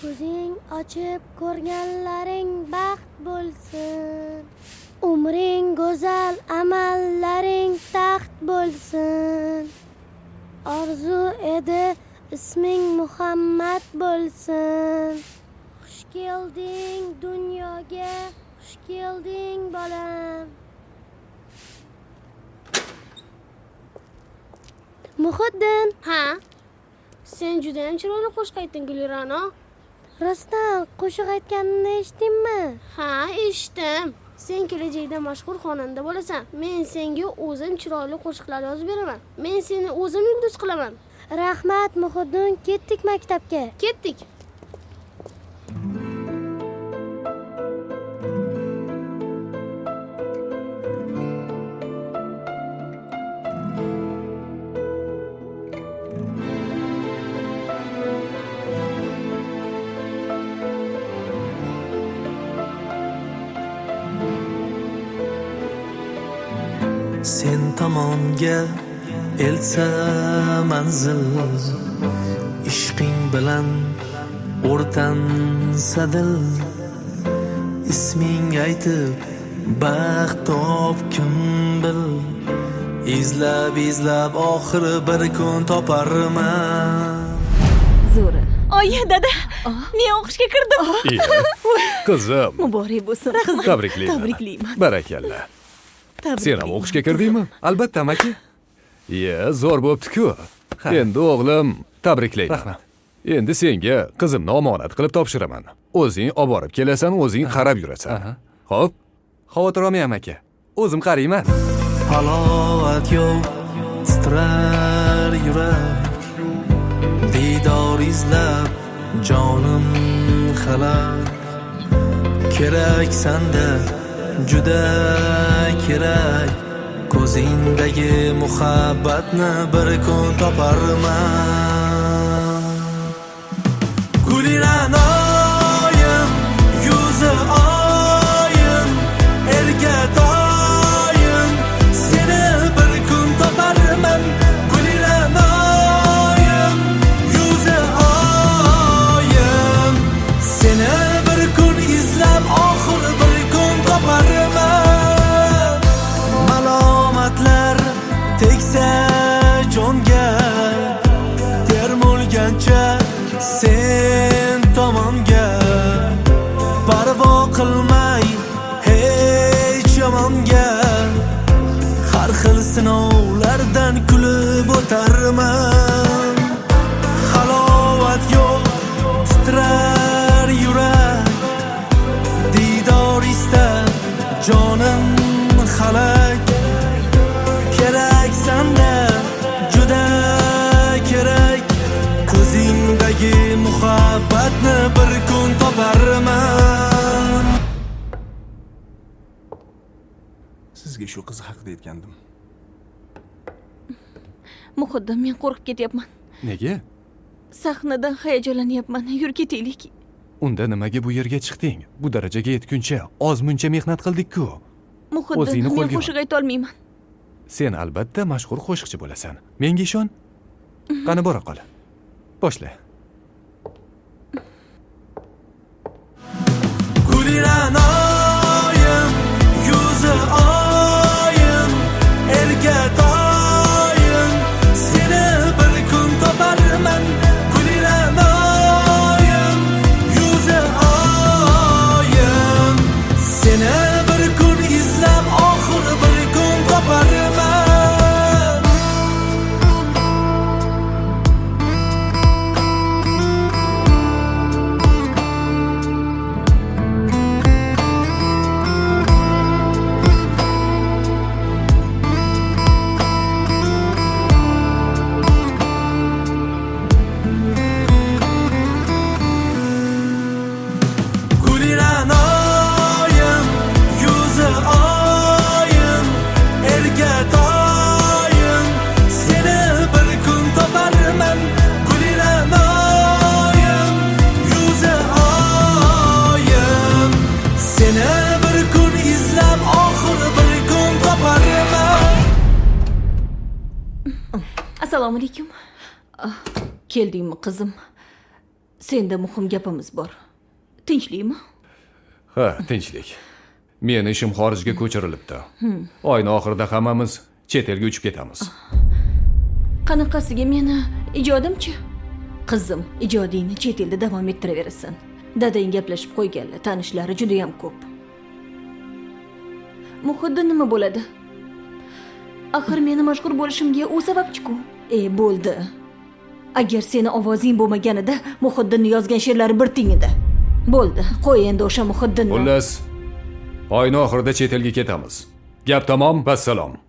ko'zing ochib ko'rganlaring baxt bo'lsin. Umring go'zal, amallaring taxt bo'lsin. Orzu edi isming Muhammad bo'lsin. Xush kelding dunyoga, xush kelding bolam. Muhiddin. Ha? Sen juda ham chiroyli qo'shiq aytding, Gulirano. Rostdan qo'shiq aytganini eshitdingmi? Ha, eshitdim. Sen kelajakda mashhur xonanda bo'lasan. Men senga o'zim chiroyli qo'shiqlar yozib beraman. Men seni o'zim yulduz qilaman. Rahmat Muhiddin, ketdik maktabga. Ketdik. Sen tomonga elsa manzil, ishqing bilan o'rtansa dil. Isming aytib baxt topkim bil. Izlab oxiri bir kun toparman. Zo'ra. Oyi, dada. Men o'qishga kirdim. Qizim. Muborak bo'lsin. Tabriklayman. Barakalla. Sen ham o'qishga kirdingmi? Albatta, amaki. Zo'r bo'pti-ku. Endi o'g'lim, tabriklayman. Rahmat. Endi senga qizimni omonat qilib topshiraman. O'zing olib borib kelasan, o'zing qarab yurasan. Xo'p? Xavotir olmang amaki. O'zim qarayman. Halovat yo'q, titrar yurak. Diydor izlab jonim xalaq. Kerak sanda juda kerak. Ko'zingdagi muhabbatni bir kun toparman. Guliranoyim, yuzi oyim, erkatoyim, seni bir kun toparman. Guliranoyim, yuzi oyim, seni bir kun izlab oxir bir kun toparman. Malomatlar tegsa jonga, termulgancha sen tomonga, parvo qilmay hech yomonga. Har xil sinovlardan kulib o'tarman. Halovat yo'q, titrar yurak. Diydor istab jonim xalak. Kerak sanda juda kerak. Ko'zingdagi muhabbatni bir kun toparman. Sizga shu qiz haqida aytgandim. Muhiddin, men qo'rqib ketyapman. Nega? Sahnadan hayajonlanyapman. Yur ketaylik. Unda nimaga bu yerga chiqding? Bu darajaga yetguncha oz-muncha mehnat qildik-ku. Muhiddin, men qo'shiq ayta olmayman. Sen albatta mashhur qo'shiqchi bo'lasan. Menga ishon. Qani bora qol. Boshla. Guliranoyim, yuzi oyim, erkatoyim, seni bir kun toparman. Guliranoyim, yuzi oyim, seni bir kun izlab oxir bir kun toparman. Guliranoyim, yuzi oyim, erkatoyim, seni bir kun toparman. Guliranoyim, yuzi oyim, seni bir kun izlab oxir bir kun toparman. Assalomu alaykum. Keldingmi qizim? Senda muhim gapimiz bor. Tinchlikmi? Ha, tinchlik. Meni ishim xorijga ko'chirilibdi. Oyning oxirida hammamiz chet elga uchib ketamiz. Qanaqasiga meni ijodimchi? Qizim, ijodingni chet elda davom ettiraverasan. Dadang gaplashib qo'yganlar, tanishlari juda ham ko'p. Muhiddin nima bo'ladi? Axir meni mashhur bo'lishimga u sababchi-ku. Bo'ldi. Agar seni ovozing bo'lmaganida Muhiddinning yozgan she'rlari bir ting edi. Bo'ldi, qo'y endi o'sha Muhiddinni. Xullas, oyning oxirida chet elga ketamiz. Gap tamom, vassalom.